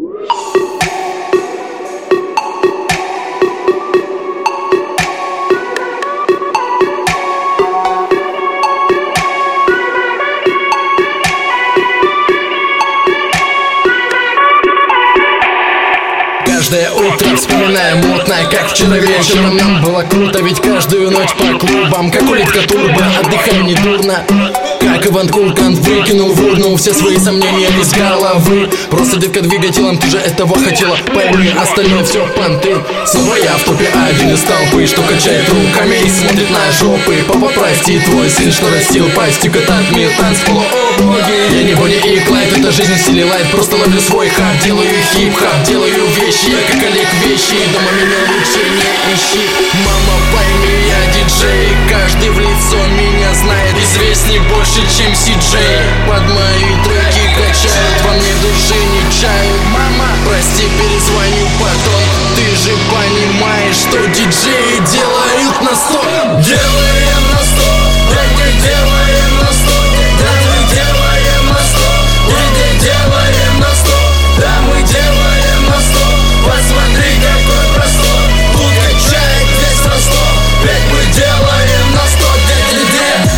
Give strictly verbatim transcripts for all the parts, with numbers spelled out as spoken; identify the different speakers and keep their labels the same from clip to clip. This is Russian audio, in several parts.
Speaker 1: Каждое утро вспоминаем мутное, как вчера вечером. Нам было круто, ведь каждую ночь по клубам, как улитка турбо, отдыхаем недурно. Как Иван Кулкан выкинул в урну все свои сомнения из головы. Просто, детка, двигай телом, ты же этого хотела, пойми, остальное все понты. Снова я в топе один из толпы, что качает руками и смотрит на жопы. Папа, прости, твой сын, что растил пастик, этот мир танцпола, о боги. Я не Бонни и Клайд, это жизнь в стиле лайт. Просто ловлю свой хап, делаю хип-хап, делаю вещи, я как Олег вещи. Дома меня лучше не ищи. Мама, пойми, я диджей, каждый в лицо меня знает. Известней больше, чем Си-Джей. Под мои треки качают, во мне души не чают. Мама, прости, перезвоню потом. Ты же понимаешь, что диджеи делают на сто. Делаем на сто, да мы делаем на сто, да мы делаем на сто, да мы делаем на сто, да мы делаем на сто. Посмотри, какой простор, тут качает весь Ростов. Ведь мы делаем на сто, где-где-где.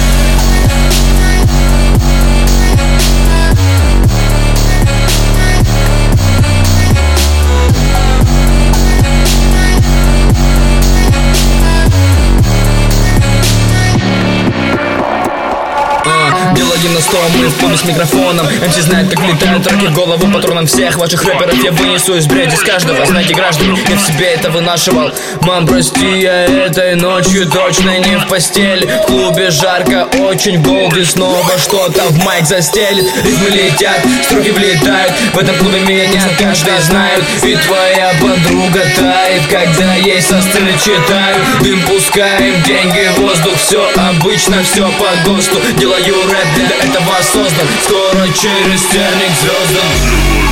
Speaker 2: Дело один на сто, мы в клубе с микрофоном. эм си знает, как летают треки в голову патронам всех ваших рэперов. Я вынесу из бреда с каждого. Знаете, граждане, я в себе это вынашивал. Мам, прости, я этой ночью точно не в постели. В клубе жарко, очень в голде снова что-то в майк застелит. Ритмы летят, строки влетают. В этом клубе меня каждый знает. И твоя подруга тает, когда ей со сцены читают. Дым пускаем, деньги, воздух, все обычно, все по ГОСТу. Делаю рэп, для этого создан. Скоро через терник звездам.